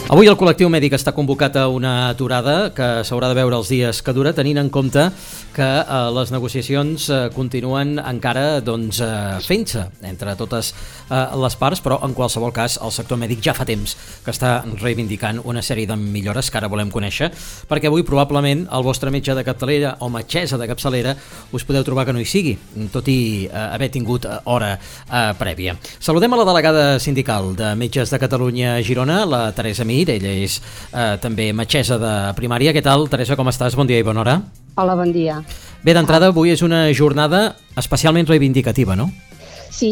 Avui el col·lectiu mèdic està convocat a una aturada que s'haurà de veure els dies que dura, tenint en compte que les negociacions continuen encara fent-se entre totes les parts, però en qualsevol cas el sector mèdic ja fa temps que està reivindicant una sèrie de millores que ara volem conèixer, perquè avui probablement el vostre metge de capçalera o metgessa de capçalera us podeu trobar que no hi sigui, tot i haver tingut hora prèvia. Saludem a la delegada sindical de Metges de Catalunya a Girona, la Teresa Mir. Ella és també metgessa de primària. Què tal, Teresa, com estàs? Bon dia i bona hora. Hola, bon dia. Bé, d'entrada, avui és una jornada especialment reivindicativa, no? Sí.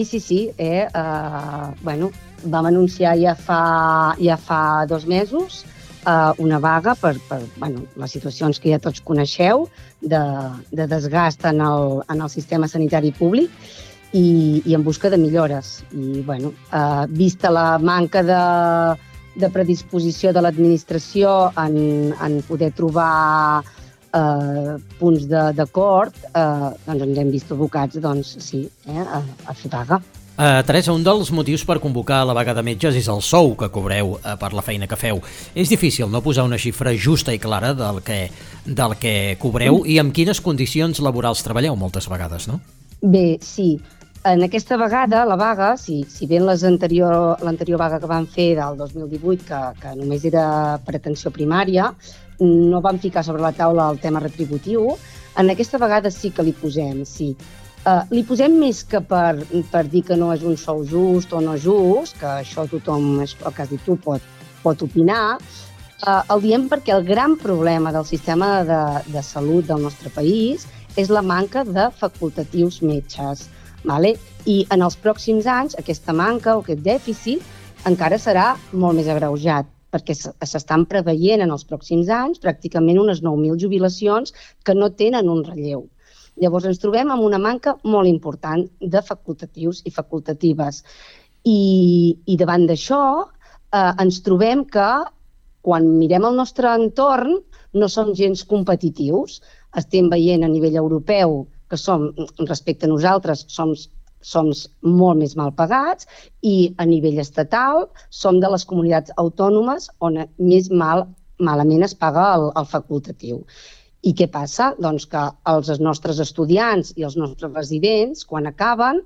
Vam anunciar ja fa 2 mesos una vaga per les situacions que ja tots coneixeu de desgast en el sistema sanitari públic i en busca de millores. I, vista la manca de predisposició de l'administració en poder trobar punts d'acord, ens hem vist abocats a fer vaga. Teresa, un dels motius per convocar la vaga de metges és el sou que cobreu per la feina que feu. És difícil no posar una xifra justa i clara del que cobreu i amb quines condicions laborals treballeu moltes vegades, no? Bé, sí. En aquesta vegada, la vaga, si bé l'anterior vaga que vam fer del 2018, que només era per atenció primària, no vam ficar sobre la taula el tema retributiu, en aquesta vegada sí que li posem, sí. Li posem més que per dir que no és un sou just o no just, que això tothom, el que has dit tu, pot opinar. El diem perquè el gran problema del sistema de salut del nostre país és la manca de facultatius metges. I en els pròxims anys aquesta manca o aquest dèficit encara serà molt més agreujat, perquè s'estan preveient en els pròxims anys pràcticament unes 9.000 jubilacions que no tenen un relleu. Llavors ens trobem amb una manca molt important de facultatius i facultatives. I davant d'això ens trobem que quan mirem el nostre entorn no som gens competitius. Estem veient a nivell europeu que respecte a nosaltres, som molt més mal pagats i a nivell estatal som de les comunitats autònomes on més malament es paga el facultatiu. I què passa? Doncs que els nostres estudiants i els nostres residents, quan acaben,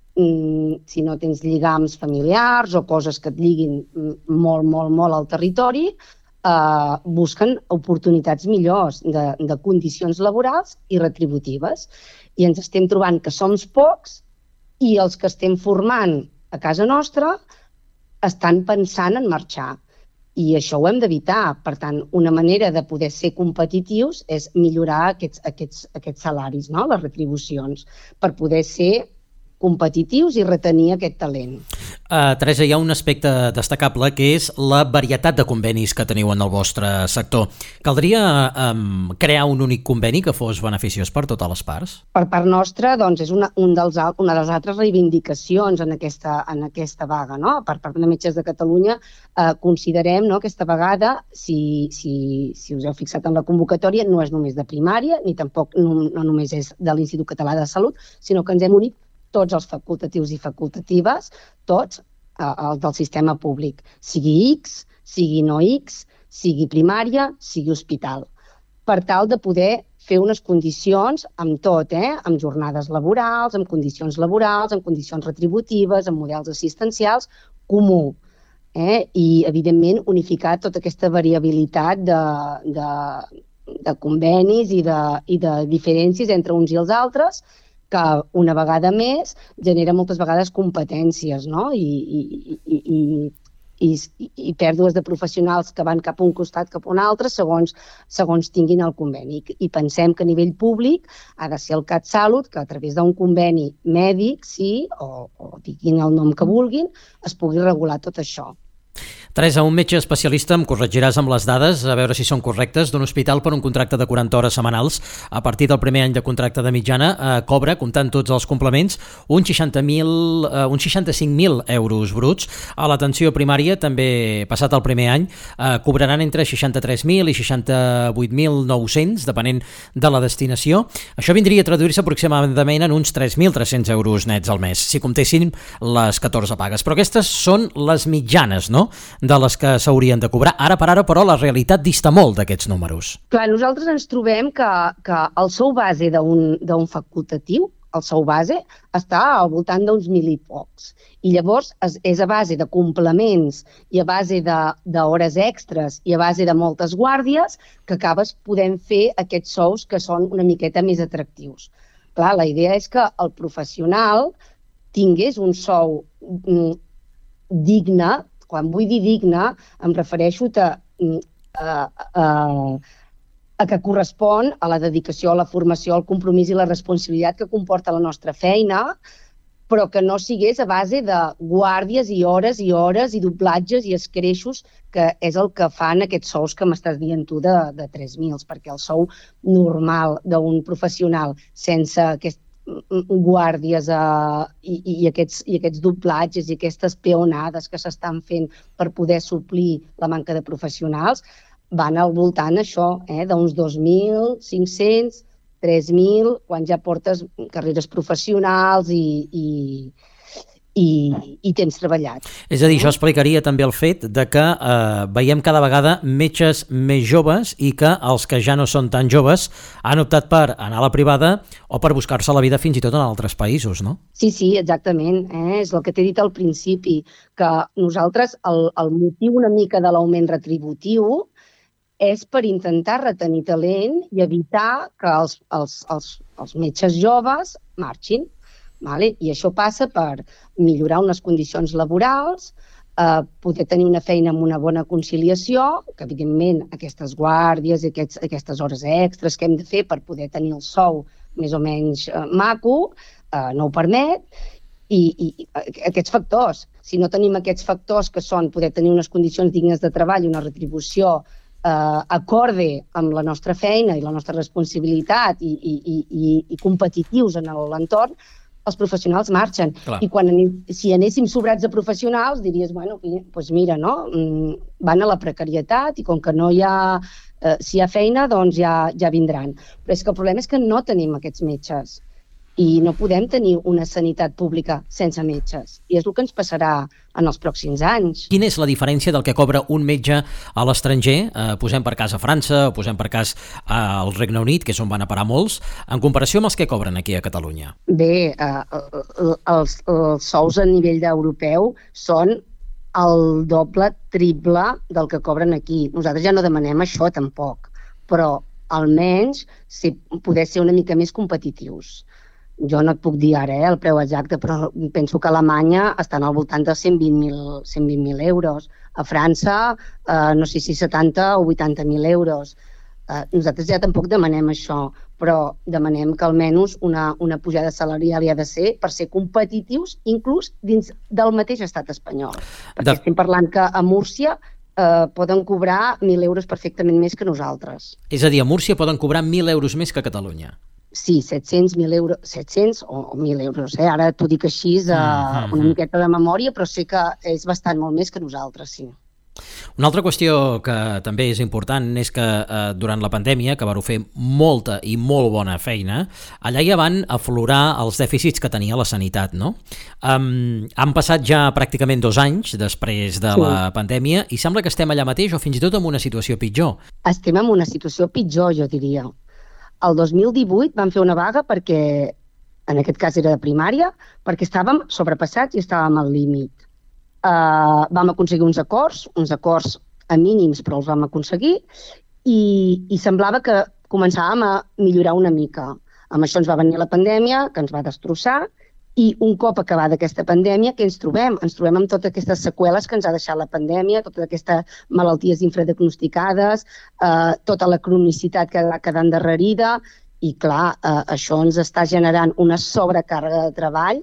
si no tens lligams familiars o coses que et lliguin molt al territori, busquen oportunitats millors de condicions laborals i retributives. I ens estem trobant que som pocs i els que estem formant a casa nostra estan pensant en marxar. I això ho hem d'evitar. Per tant, una manera de poder ser competitius és millorar aquests salaris, no? Les retribucions, per poder ser competitius i retenir aquest talent. Teresa, hi ha un aspecte destacable que és la varietat de convenis que teniu en el vostre sector. Caldria crear un únic conveni que fos beneficiós per totes les parts? Per part nostra, doncs, és una de les altres reivindicacions en aquesta vaga, no? Per part de Metges de Catalunya considerem, no, aquesta vegada, si us heu fixat en la convocatòria, no és només de primària, ni tampoc no només és de l'Institut Català de Salut, sinó que ens hem unit tots els facultatius i facultatives, tots els del sistema públic, sigui X, sigui no X, sigui primària, sigui hospital, per tal de poder fer unes condicions amb tot, amb jornades laborals, amb condicions laborals, amb condicions retributives, amb models assistencials, comú. I, evidentment, unificar tota aquesta variabilitat de convenis i de diferències entre uns i els altres, que una vegada més genera moltes vegades competències, no? I pèrdues de professionals que van cap a un costat, cap a un altre, segons tinguin el conveni. I pensem que a nivell públic ha de ser el CatSalut, que a través d'un conveni mèdic, sí, o diguin el nom que vulguin, es pugui regular tot això. Teresa, un metge especialista, em corregiràs amb les dades, a veure si són correctes, d'un hospital per un contracte de 40 hores setmanals, a partir del primer any de contracte de mitjana, cobra, comptant tots els complements, uns 65.000 euros bruts. A l'atenció primària, també passat el primer any, cobraran entre 63.000 i 68.900, depenent de la destinació. Això vindria a traduir-se aproximadament en uns 3.300 euros nets al mes, si comptessin les 14 pagues. Però aquestes són les mitjanes, no?, de les que s'haurien de cobrar. Ara per ara, però, la realitat dista molt d'aquests números. Clar, nosaltres ens trobem que el sou base d'un facultatiu, el sou base, està al voltant d'uns 1.000 i pocs. I llavors és a base de complements i a base d'hores extres i a base de moltes guàrdies que acabes podent fer aquests sous que són una miqueta més atractius. Clar, la idea és que el professional tingués un sou digne. Quan vull dir digne, em refereixo a que correspon a la dedicació, a la formació, al compromís i la responsabilitat que comporta la nostra feina, però que no sigués a base de guàrdies i hores i doblatges i escreixos, que és el que fan aquests sous que m'estàs dient tu de 3.000, perquè el sou normal d'un professional sense guàrdies i aquests doblatges i aquestes peonades que s'estan fent per poder suplir la manca de professionals van al voltant això, d'uns 2.500, 3.000, quan ja portes carreres professionals i temps treballat. És a dir, això explicaria també el fet de que veiem cada vegada metges més joves i que els que ja no són tan joves han optat per anar a la privada o per buscar-se la vida fins i tot en altres països, no? Sí, exactament. És el que t'he dit al principi, que nosaltres el motiu una mica de l'augment retributiu és per intentar retenir talent i evitar que els metges joves marxin. Vale? I això passa per millorar unes condicions laborals, poder tenir una feina amb una bona conciliació, que evidentment aquestes guàrdies i aquestes hores extres que hem de fer per poder tenir el sou més o menys maco no ho permet, i aquests factors. Si no tenim aquests factors que són poder tenir unes condicions dignes de treball i una retribució acorde amb la nostra feina i la nostra responsabilitat i competitius en l'entorn, els professionals marxen. Clar. I si anéssim sobrats de professionals, diries, doncs mira, no? Van a la precarietat i com que no hi ha, si hi ha feina, doncs ja vindran. Però és que el problema és que no tenim aquests metges i no podem tenir una sanitat pública sense metges. I és el que ens passarà en els pròxims anys. Quina és la diferència del que cobra un metge a l'estranger, posem per cas a França, o posem per cas al Regne Unit, que és on van a parar molts, en comparació amb els que cobren aquí a Catalunya? Bé, els sous a nivell europeu són el doble, triple del que cobren aquí. Nosaltres ja no demanem això tampoc, però almenys poder ser una mica més competitius. Jo no et puc dir ara el preu exacte, però penso que a Alemanya estan al voltant de 120.000 euros. A França, no sé si 70 o 80.000 euros. Nosaltres ja tampoc demanem això, però demanem que almenys una pujada salarial hi ha de ser per ser competitius, inclús dins del mateix estat espanyol. Perquè estem parlant que a Múrcia poden cobrar 1.000 euros perfectament més que nosaltres. És a dir, a Múrcia poden cobrar 1.000 euros més que a Catalunya. Sí, 700 o 1.000 euros. Ara t'ho dic així, una miqueta de memòria, però sé que és bastant molt més que nosaltres, sí. Una altra qüestió que també és important és que durant la pandèmia, que vau fer molta i molt bona feina, allà ja van aflorar els dèficits que tenia la sanitat, no? Han passat ja pràcticament 2 anys després de la pandèmia i sembla que estem allà mateix o fins i tot en una situació pitjor. Estem en una situació pitjor, jo diria. El 2018 vam fer una vaga perquè, en aquest cas era de primària, perquè estàvem sobrepassats i estàvem al límit. Vam aconseguir uns acords a mínims, però els vam aconseguir, i semblava que començàvem a millorar una mica. Amb això ens va venir la pandèmia, que ens va destrossar, i un cop acabada aquesta pandèmia, què ens trobem? Ens trobem amb totes aquestes seqüeles que ens ha deixat la pandèmia, totes aquestes malalties infradiagnosticades, tota la cronicitat que va quedar endarrerida, i clar, això ens està generant una sobrecàrrega de treball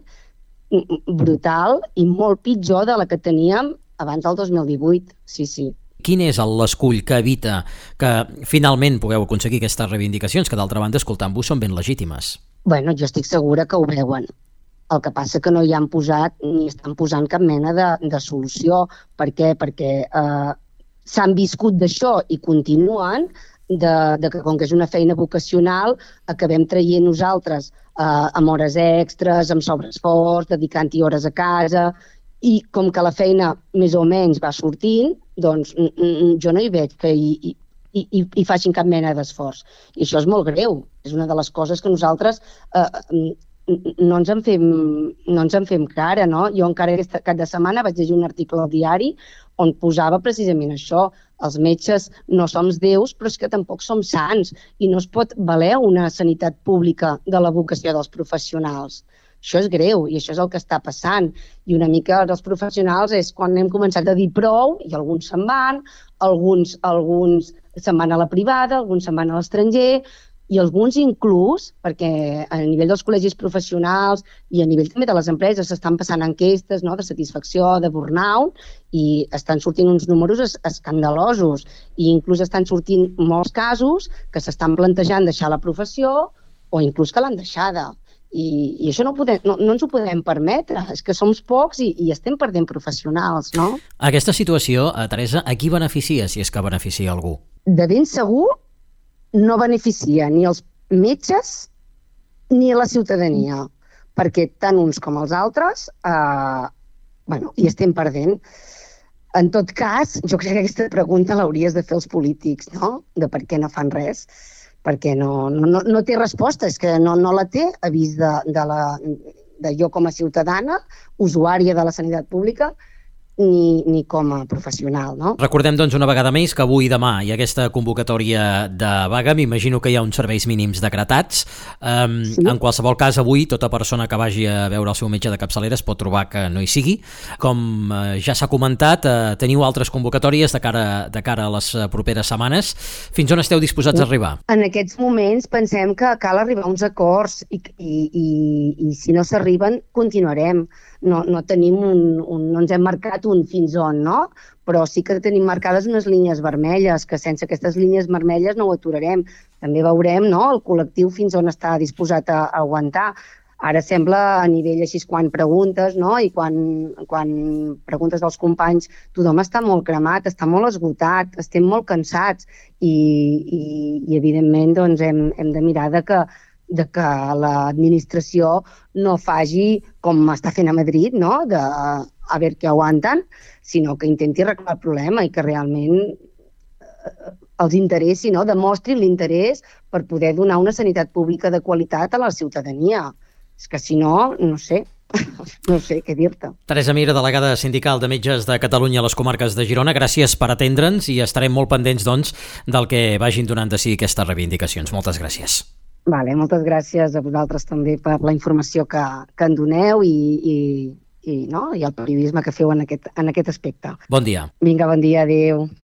brutal i molt pitjor de la que teníem abans del 2018, sí. Quin és l'escull que evita que finalment pugueu aconseguir aquestes reivindicacions, que d'altra banda, escoltant-vos, són ben legítimes? Bueno, jo estic segura que ho veuen. El que passa que no hi han posat ni estan posant cap mena de solució. Per què? Perquè s'han viscut d'això i continuen que com que és una feina vocacional acabem traient nosaltres amb hores extres, amb sobreesforç, dedicant-hi hores a casa I com que la feina més o menys va sortint, doncs jo no hi veig que hi facin cap mena d'esforç. I això és molt greu. És una de les coses que nosaltres no ens en fem cara, no? Jo encara aquest cap de setmana vaig llegir un article al diari on posava precisament això. Els metges no som déus, però és que tampoc som sants i no es pot valer una sanitat pública de la vocació dels professionals. Això és greu i això és el que està passant. I una mica els professionals és quan hem començat a dir prou i alguns se'n van, alguns se'n van a la privada, alguns se'n van a l'estranger i alguns inclús, perquè a nivell dels col·legis professionals i a nivell també de les empreses s'estan passant enquestes, no?, de satisfacció, de burnout, i estan sortint uns números escandalosos i inclús estan sortint molts casos que s'estan plantejant deixar la professió o inclús que l'han deixada. I això no ens ho podem permetre. És que som pocs i estem perdent professionals, no? Aquesta situació, Teresa, a qui beneficia, si és que beneficia algú? De ben segur no beneficia ni els metges ni la ciutadania, perquè tant uns com els altres hi estem perdent. En tot cas, jo crec que aquesta pregunta l'hauries de fer els polítics, no? De per què no fan res. Perquè no té resposta, és que no la té a vist de jo com a ciutadana, usuària de la sanitat pública, ni com a professional, no? Recordem, doncs, una vegada més que avui i demà hi ha aquesta convocatòria de vaga. M'imagino que hi ha uns serveis mínims decretats. Sí. En qualsevol cas, avui, tota persona que vagi a veure el seu metge de capçalera es pot trobar que no hi sigui. Com ja s'ha comentat, teniu altres convocatòries de cara a les properes setmanes. Fins on esteu disposats a arribar? En aquests moments pensem que cal arribar a uns acords i si no s'arriben, continuarem. No tenim no ens hem marcat un fins on, no? Però sí que tenim marcades unes línies vermelles, que sense aquestes línies vermelles no ho aturarem. També veurem, no?, el col·lectiu fins on està disposat a aguantar. Ara sembla a nivell així quan preguntes, no?, i quan preguntes dels companys, tothom està molt cremat, està molt esgotat, estem molt cansats i evidentment doncs hem de mirar de que l'administració no faci com està fent a Madrid, no?, de a veure què aguanten, sinó que intenti arreglar el problema i que realment els interessi, no?, demostri l'interès per poder donar una sanitat pública de qualitat a la ciutadania. És que si no, no sé què dir-te. Teresa Mir, delegada sindical de Metges de Catalunya a les comarques de Girona, gràcies per atendre'ns i estarem molt pendents, doncs, del que vagin donant de si aquestes reivindicacions. Moltes gràcies. Vale, moltes gràcies a vosaltres també per la informació que en doneu i el periodisme que feu en aquest aspecte. Bon dia. Vinga, bon dia, adéu.